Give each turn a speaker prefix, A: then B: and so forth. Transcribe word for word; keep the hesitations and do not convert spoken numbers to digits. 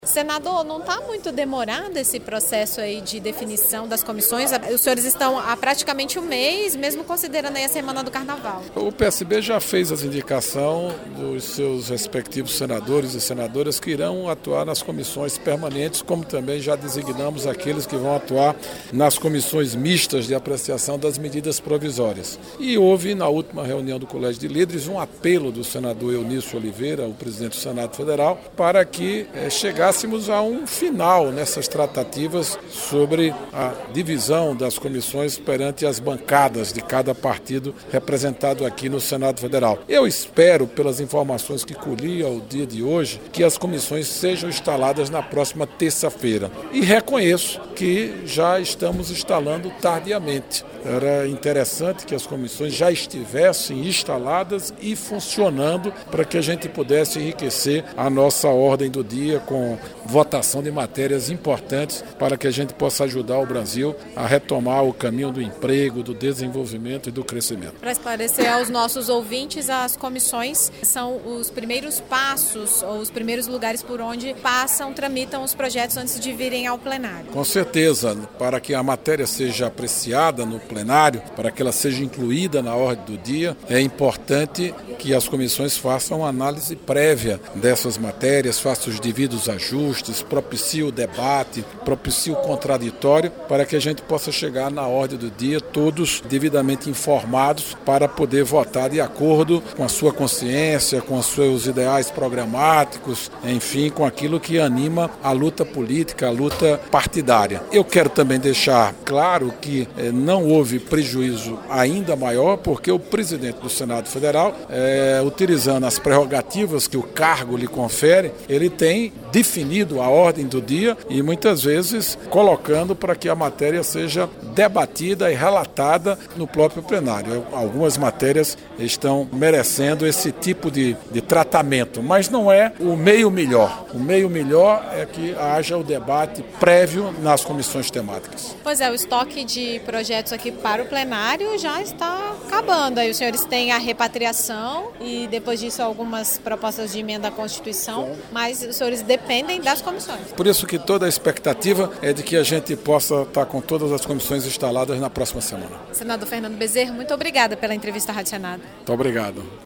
A: Senador, não está muito demorado esse processo aí de definição das comissões? Os senhores estão há praticamente um mês, mesmo considerando aí a semana do Carnaval.
B: O P S B já fez as indicações dos seus respectivos senadores e senadoras que irão atuar nas comissões permanentes, como também já designamos aqueles que vão atuar nas comissões mistas de apreciação das medidas provisórias. E houve, na última reunião do Colégio de Líderes, um apelo do senador Eunício Oliveira, o presidente do Senado Federal, para que eh, chegasse a um final nessas tratativas sobre a divisão das comissões perante as bancadas de cada partido representado aqui no Senado Federal. Eu espero, pelas informações que colhi ao dia de hoje, que as comissões sejam instaladas na próxima terça-feira. E reconheço que já estamos instalando tardiamente. Era interessante que as comissões já estivessem instaladas e funcionando para que a gente pudesse enriquecer a nossa ordem do dia com votação de matérias importantes para que a gente possa ajudar o Brasil a retomar o caminho do emprego, do desenvolvimento e do crescimento.
A: Para esclarecer aos nossos ouvintes, as comissões são os primeiros passos ou os primeiros lugares por onde passam, tramitam os projetos antes de virem ao plenário.
B: Com certeza, para que a matéria seja apreciada no plenário, para que ela seja incluída na ordem do dia, é importante que as comissões façam uma análise prévia dessas matérias, façam os devidos ajustes, propiciem o debate, propiciem o contraditório, para que a gente possa chegar na ordem do dia todos devidamente informados para poder votar de acordo com a sua consciência, com os seus ideais programáticos, enfim, com aquilo que anima a luta política, a luta partidária. Eu quero também deixar claro que eh, não houve prejuízo ainda maior, porque o presidente do Senado Federal, é, utilizando as prerrogativas que o cargo lhe confere, ele tem definido a ordem do dia e muitas vezes colocando para que a matéria seja debatida e relatada no próprio plenário. Algumas matérias estão merecendo esse tipo de, de tratamento, mas não é o meio melhor. O meio melhor é que haja o debate prévio nas comissões temáticas.
A: Pois é, o estoque de projetos aqui para o plenário já está acabando. Aí os senhores têm a repatriação e depois disso algumas propostas de emenda à Constituição, mas os senhores dependem das comissões.
B: Por isso que toda a expectativa é de que a gente possa estar com todas as comissões instaladas na próxima semana.
A: Senador Fernando Bezerra, muito obrigada pela entrevista à Rádio Senado.
B: Muito obrigado.